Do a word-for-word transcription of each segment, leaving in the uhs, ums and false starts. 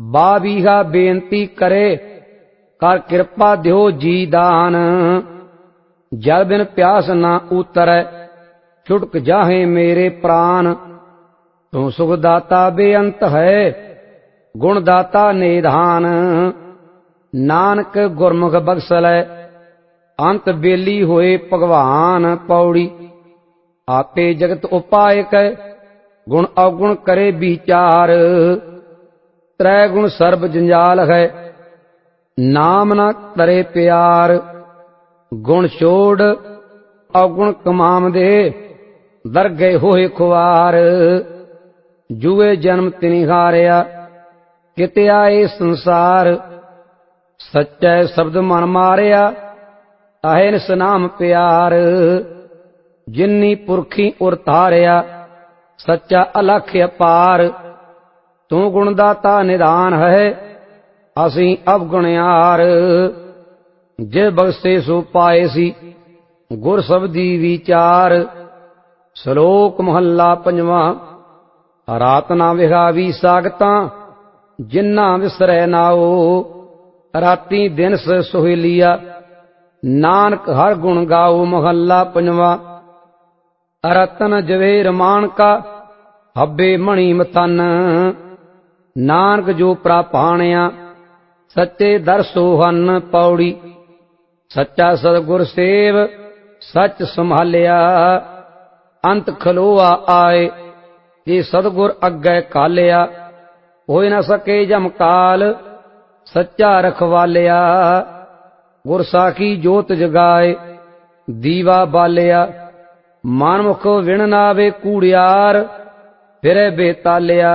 बाबीहा बेनती करे कर कृपा दियो जी दान। जल बिन प्यास ना उतरै छुटक जाहे मेरे प्राण। तू सुखदाता बेअंत है गुणदाता निधान। नानक गुरमुख बख्सलै अंत बेली होए भगवान। पौड़ी आपे जगत उपायक गुण अवगुण करे विचार। त्रै गुण सर्ब जंजाल है नाम न तरे प्यार। गुण छोड़ अवगुण कमाम दे दर गए होए खुआर। जुए जन्म तिनि हारिया किते आए संसार। सच्चै शब्द मन मारिया अहिर्निश नाम प्यार। जिन्नी पुरखी उर तारिया सच्चा अलख अपार। तू गुणदाता निधान है असी अवगुणयार। जे बख्शे सो पाए सी गुर शब्दी विचार। श्लोक महला पंजवा। रात ना विहावी सागतां जिन्ना विसरै नाओ। राती दिन से सोहेलिया नानक हर गुण गाओ। महला पंजवा। रतन जवेर मानका हब्बे मणि मथन। नानक जो प्रापाणिया सच्चे दर सोहन। पौड़ी सच्चा सतगुर सेव सच संभालिया। अंत खलोआ आए जे सतगुर अग्गै कालिया। होए न सके जम काल सच्चा रखवालिया। गुर साखी जोत जगाए दीवा बालिया। मानमुख विण नावे कूड़ियार फिरे बेतालिया।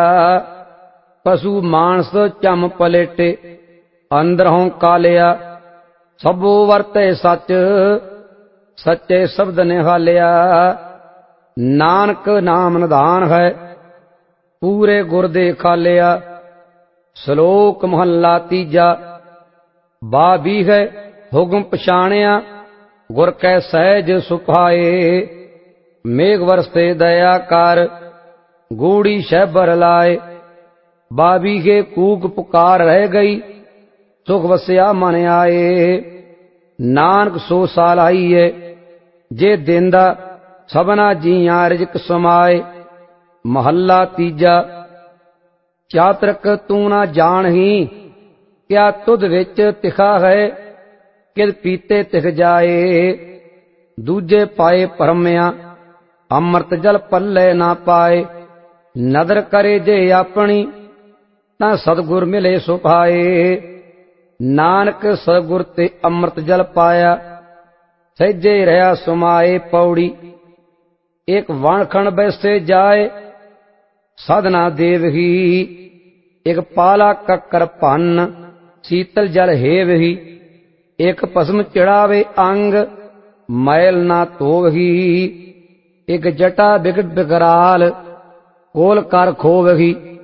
पशु मानस चम पलेटे अंदरों कालिया। सबो वरते सच सच्चे शब्द निहालिया। नानक नाम निधान है पूरे गुर दे खालिया। श्लोक महला तीजा। बाबी है हुक्म पछाणिया गुर कै सहज सुभाए। मेघ वरसे दया कर गूढ़ी शैबर लाए। बाबी के कूक पुकार रह गई सुख वस्या मन आए। नानक सो साल आई है जे देंदा सबना जियां रिजक समाए। महला तीजा। चातरक तू ना जान ही क्या तुध विच तिखा है किद पीते तिख जाए। दूजे पाए परमया अमृत जल पल्ले ना पाए। नदर करे जे अपनी ता सतगुर मिले सुभाए। नानक सतगुर ते अमृत जल पाया सहजे रहा सुमाए। पौड़ी एक वाणखण बैसे जाए साधना देवही। एक पाला कक्कर भन शीतल जल हेवही। एक भस्म चढ़ावे अंग मैल ना धोवही। एक जटा बिगट बिकराल कोल कर खोवही।